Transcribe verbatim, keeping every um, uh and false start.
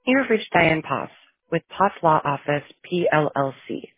You have reached Diane Poss with Poss Law Office, P L L C.